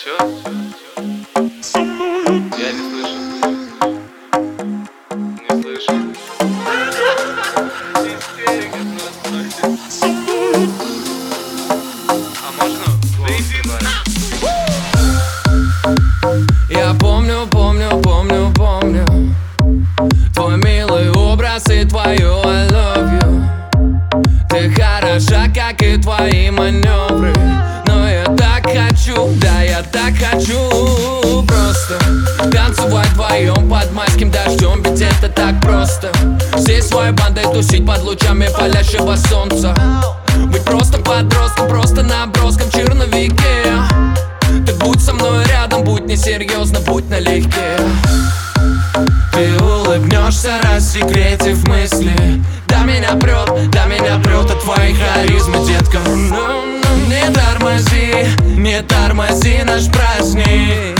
Чё? Я не слышу. Не слышу. Истерика просто. А можно голос добавить? Я помню твой милый образ и твою I love you. Ты хороша, как и твои маневры. Но я так хочу, да я так хочу просто танцевать вдвоем под майским дождем, ведь это так просто. Всей своей бандой тусить под лучами палящего солнца. Быть просто подростком, просто наброском в черновике. Ты будь со мной рядом, будь несерьезно, будь налегке. Ты улыбнешься, рассекретив мысли. Да меня прет от твоей харизмы, детка. Не тормози наш праздник.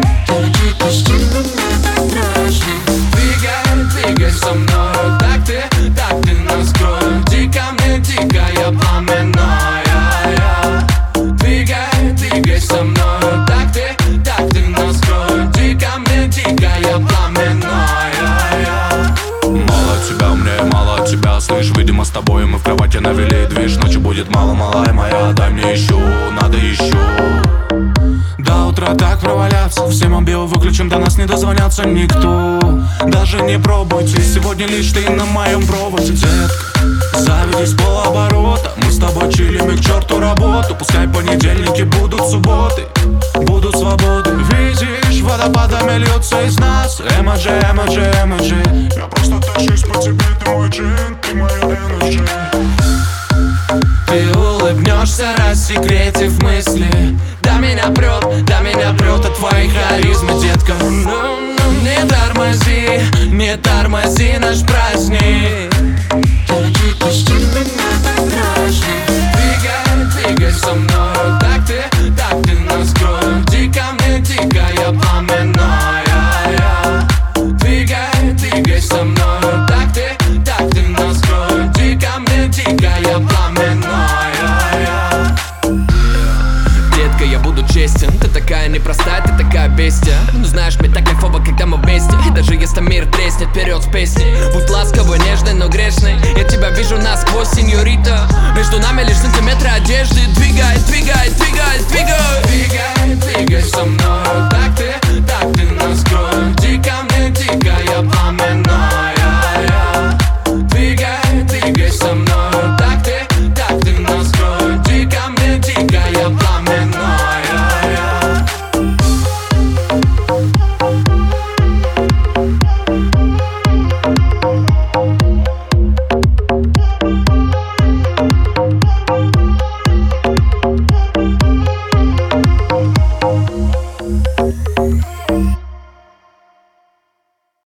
Двигай со мной, так ты нас кроешь. Дико мне, дикая пламенная. Двигай со мной, так ты нас кроешь. Дико мне, дикая пламенная. Мало тебя, слышь, видимо с тобой мы в кровати навели движ. Ночью будет мало, малая моя, дай мне еще, надо еще. До утра так проваляться, всем мобил выключим, до нас не дозвонятся никто. Даже не пробуйте, сегодня лишь ты на моем проводе, детка. Заведись полоборота, мы с тобой чилим и к черту работу. Пускай понедельники будут субботы, будут свободы. Видишь, водопадами льется из нас. Эмоджи. Я просто тащусь по тебе, ты мой джин, ты моя энерджи. Ты улыбнешься, рассекретив мысли. Да меня прет от твоей харизмы, детка. Не тормози наш праздник. Двигай со мной, так ты нас кроешь. Дико мне, дикая пламенная. Двигай со мной, так ты нас кроешь. Дико мне, дикая пламенная. Детка, я буду честен, ты такая непростая, ты такая бестия. Ну знаешь, мне так кайфово, когда мы вместе. И даже если мир треснет, вперед с песней. Будь ласковой, нежной, но грешной. Я тебя вижу насквозь, сеньорита. Между нами лишь сантиметры одежды. Двигай